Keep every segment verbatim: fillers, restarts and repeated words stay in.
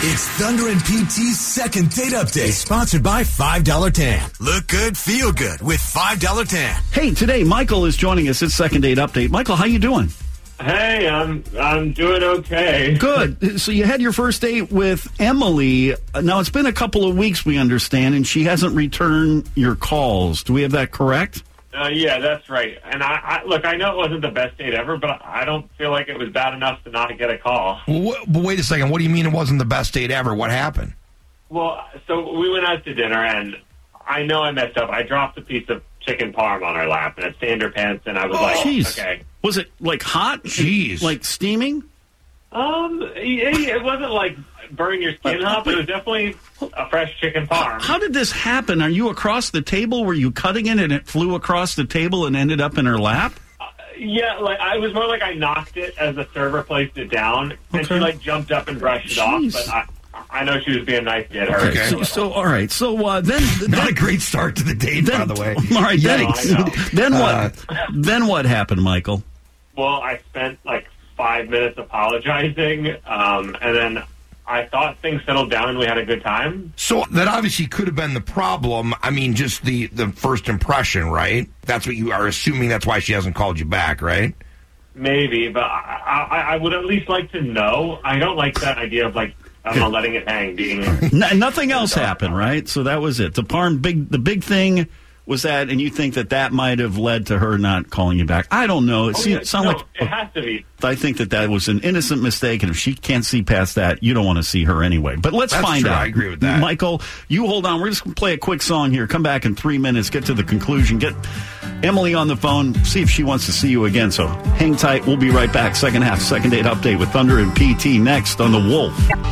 It's Thunder and P T's second date update, sponsored by five dollar Tan. Look good, feel good with five dollar Tan. Hey, today Michael is joining us. It's second date update. Michael, how you doing? Hey, I'm I'm doing okay. Good. So you had your first date with Emily. Now, it's been a couple of weeks, we understand, and she hasn't returned your calls. Do we have that correct? Uh, yeah, that's right. And I, I look, I know it wasn't the best date ever, but I don't feel like it was bad enough to not get a call. Well, but wait a second. What do you mean it wasn't the best date ever? What happened? Well, so we went out to dinner, and I know I messed up. I dropped a piece of chicken parm on her lap, and it stained her pants, and I was Oh, like, jeez. okay. Was it, like, hot? Jeez. Like steaming? Um, it, it wasn't like burning your skin up. It was definitely a fresh chicken parm. How did this happen? Are you across the table? Were you cutting it and it flew across the table and ended up in her lap? Uh, yeah, like I was more like I knocked it as the server placed it down, and Okay. she like jumped up and brushed it Jeez. off. But I, I know she was being nice to get her. Okay. So, so all right. So uh, then, Not then, a great start to the date, then, by the way. All right. Then, Yikes. No, I know. then what? Uh, then what happened, Michael? Well, I spent like five minutes apologizing, um, and then I thought things settled down and we had a good time. So that obviously could have been the problem. I mean, just the, the first impression, right? That's what you are assuming. That's why she hasn't called you back, right? Maybe, but I, I, I would at least like to know. I don't like that idea of like, I don't know, letting it hang, being... N- nothing else happened, right? So that was it. The parm, big, the big thing was that, and you think that that might have led to her not calling you back. I don't know. It Oh, seems, yeah, sound no, like it has to be. I think that that was an innocent mistake, and if she can't see past that, you don't want to see her anyway. But let's That's find true. out. I agree with that. Michael, you hold on. We're just going to play a quick song here. Come back in three minutes. Get to the conclusion. Get Emily on the phone. See if she wants to see you again. So hang tight. We'll be right back. Second half, second date update with Thunder and P T next on The Wolf.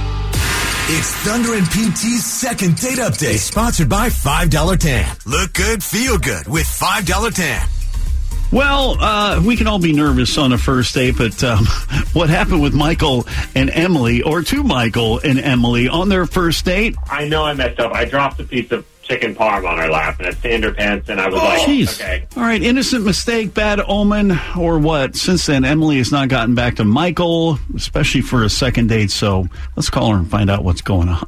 It's Thunder and P T's second date update, sponsored by five dollar Tan. Look good, feel good with five dollar Tan. Well, uh, we can all be nervous on a first date, but um, what happened with Michael and Emily, or to Michael and Emily on their first date? I know I messed up. I dropped a piece of chicken parm on her lap, and it stained her pants, and I was Oh, like, jeez. okay. All right, innocent mistake, bad omen, or what? Since then, Emily has not gotten back to Michael, especially for a second date, so let's call her and find out what's going on.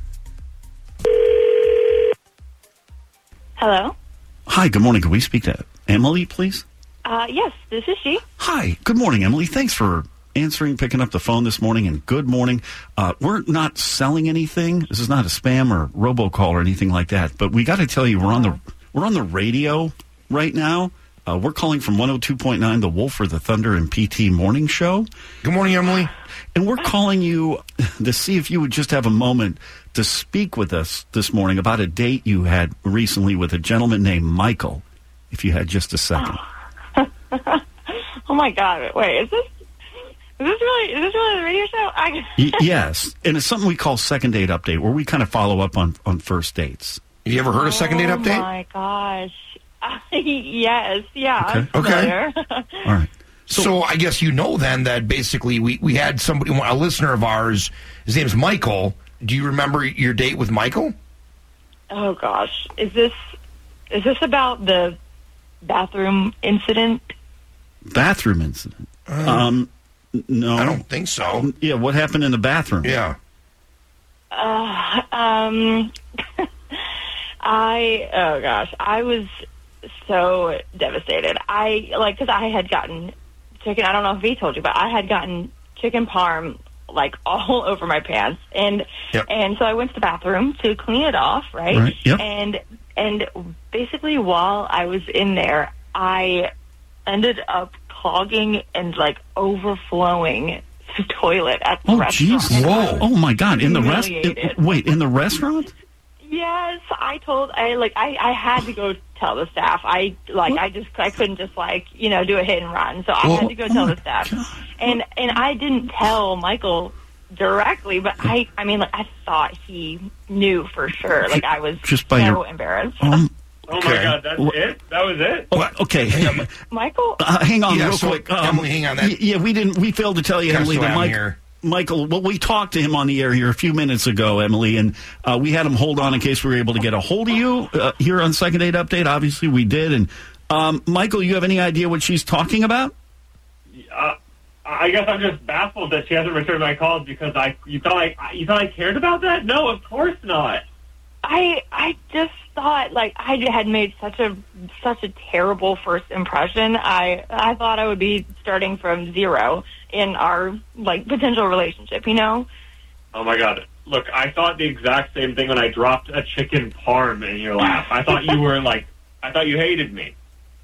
Hello? Hi, good morning. Can we speak to Emily, please? Uh, yes, this is she. Hi, good morning, Emily. Thanks for answering, picking up the phone this morning, and good morning. Uh, we're not selling anything. This is not a spam or robocall or anything like that. But we got to tell you, we're on the we're on the radio right now. Uh, we're calling from one oh two point nine, The Wolf, for the Thunder and P T Morning Show. Good morning, Emily. And we're calling you to see if you would just have a moment to speak with us this morning about a date you had recently with a gentleman named Michael, if you had just a second. Oh my God! Wait, is this is this really is this really the radio show? I... Y- yes, and it's something we call second date update, where we kind of follow up on, on first dates. Have you ever heard of second date update? Oh my gosh! Yes, yeah. Okay. I'm familiar. All right. So, I guess you know then that basically we, we had somebody, a listener of ours, his name's Michael. Do you remember your date with Michael? Oh gosh, is this is this about the bathroom incident? Bathroom incident. Um, n- no. I don't think so. Yeah, what happened in the bathroom? Yeah. Uh, um, I oh gosh, I was so devastated. I like because I had gotten chicken. I don't know if he told you, but I had gotten chicken parm like all over my pants, and Yep. and so I went to the bathroom to clean it off, right? Right, yep. And and basically while I was in there, I ended up clogging and like overflowing the toilet at the Oh, restaurant. jeez. Whoa. Oh, my God. In the rest? Humiliated. Wait, in the restaurant? Yes, I told I like I, I had to go tell the staff. I like I just I couldn't just like you know do a hit and run. So I Well, had to go tell oh my the staff, God. and and I didn't tell Michael directly, but I I mean like I thought he knew for sure. Like I was Just by so your- embarrassed. Um, Oh, Okay. my God, that's What- it? That was it? oh, okay. Hang on. Michael, Uh, hang on Yeah, real so, quick. Um, Emily, hang on. That- y- yeah, we didn't. We failed to tell you, Kinda Emily, slow that down Mike, here. Michael. Well, we talked to him on the air here a few minutes ago, Emily, and uh, we had him hold on in case we were able to get a hold of you uh, here on Second Date Update. Obviously, we did. And um, Michael, you have any idea what she's talking about? Uh, I guess I'm just baffled that she hasn't returned my calls because I you thought I you thought I cared about that? No, of course not. I I just thought like I had made such a such a terrible first impression. I I thought I would be starting from zero in our like potential relationship, you know? Oh my God. Look, I thought the exact same thing when I dropped a chicken parm in your lap. I thought you were like I thought you hated me.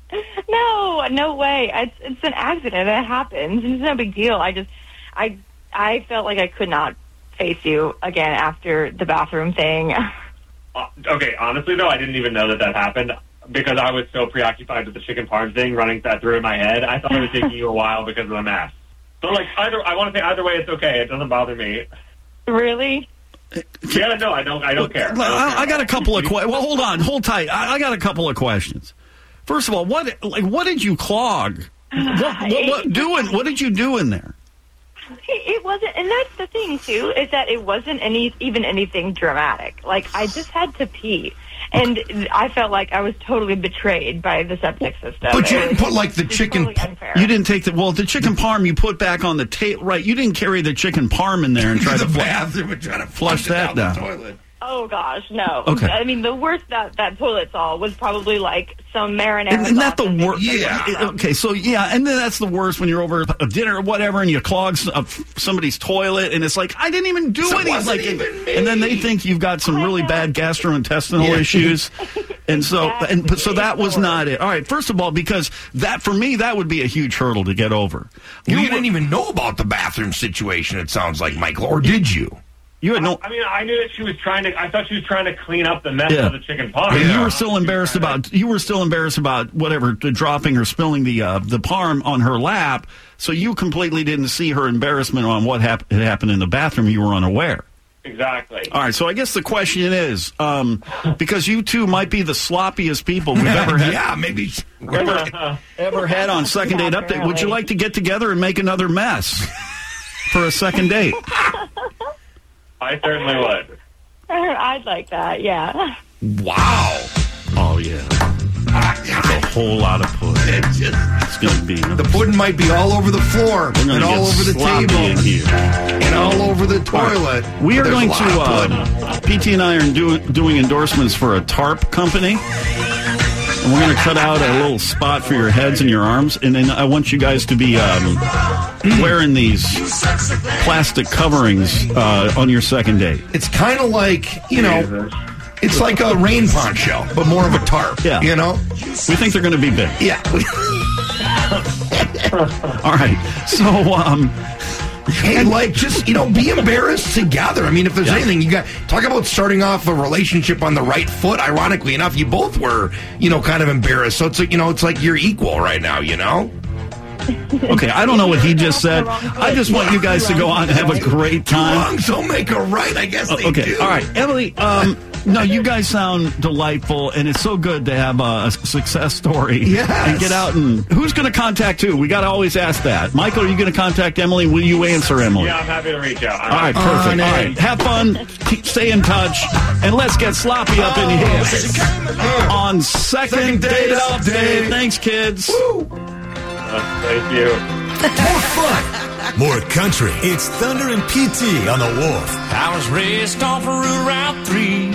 No, no way. It's it's an accident. It happens. It's no big deal. I just, I, I felt like I could not face you again after the bathroom thing. Uh, okay, honestly though, I didn't even know that that happened because I was so preoccupied with the chicken parm thing running that through in my head. I thought it was taking you a while because of the math. So like either, I want to say either way, it's okay. It doesn't bother me. Really? Yeah, no, I don't. I don't care. I, don't I, care I got a couple of questions. Well, hold on, hold tight. I, I got a couple of questions. First of all, what like what did you clog? What, what, what doing? What did you do in there? It wasn't, and that's the thing too, is that it wasn't any even anything dramatic. Like I just had to pee, and I felt like I was totally betrayed by the septic system. But you didn't put like the chicken. Totally unfair. You didn't take the well the chicken parm you put back on the tape, right? You didn't carry the chicken parm in there and try the to flush, bathroom and try to flush flush that it down, down. the toilet. Oh gosh, no. Okay. I mean, the worst that that toilet saw was probably like some marinara. And, and that's the sauce and worst. maybe Yeah. some- Okay, so yeah, and then that's the worst when you're over at dinner or whatever, and you clog s- uh, somebody's toilet, and it's like I didn't even do So it anything. wasn't Like, even and, me. and then they think you've got some I really know. bad gastrointestinal Yeah. issues, and so and but so that was Exactly. not it. All right, first of all, because that for me that would be a huge hurdle to get over. You, were- didn't even know about the bathroom situation, it sounds like, Michael, or did you? You had no. I mean, I knew that she was trying to. I thought she was trying to clean up the mess Yeah. of the chicken parm. And Yeah. you were still embarrassed about you were still embarrassed about whatever the dropping or spilling the uh, the parm on her lap. So you completely didn't see her embarrassment on what hap- had happened in the bathroom. You were unaware. Exactly. All right. So I guess the question is, um, because you two might be the sloppiest people we've ever had Yeah, maybe. ever, ever had on second date Yeah, update. Would you apparently. like to get together and make another mess for a second date? I certainly would. I'd like that. Yeah. Wow. Oh yeah, a whole lot of pudding. It's just, It's gonna be. the pudding might be all over the floor We're gonna and all get over the sloppy table in here. and all over the toilet. We are There's going a to, lot of pudding. uh, P T and I are do, doing endorsements for a tarp company. And we're going to cut out a little spot for your heads and your arms. And then I want you guys to be um, wearing these plastic coverings uh, on your second date. It's kind of like, you know, it's like a rain poncho, but more of a tarp. Yeah. You know? We think they're going to be big. Yeah. All right. So, um, And like, just, you know, be embarrassed together. I mean, if there's Yeah. anything, you got talk about starting off a relationship on the right foot. Ironically enough, you both were, you know, kind of embarrassed. So it's like, you know, it's like you're equal right now, you know? okay, I don't know what he just said. I just want you guys to go on and have a great time. Wrongs don't make a right. I guess they Okay, do. all right. Emily, um, no, you guys sound delightful, and it's so good to have a, a success story. Yes. And get out and... Who's going to contact who? We got to always ask that. Michael, are you going to contact Emily? Will you answer Emily? Yeah, I'm happy to reach out. All right, On perfect. it. All right, have fun, keep, stay in touch, and let's get sloppy up in here on Second, Second Date Date Update. Update. Thanks, kids. Uh, thank you. More fun, more country. It's Thunder and P T on the Wolf. I was raised off of Route three.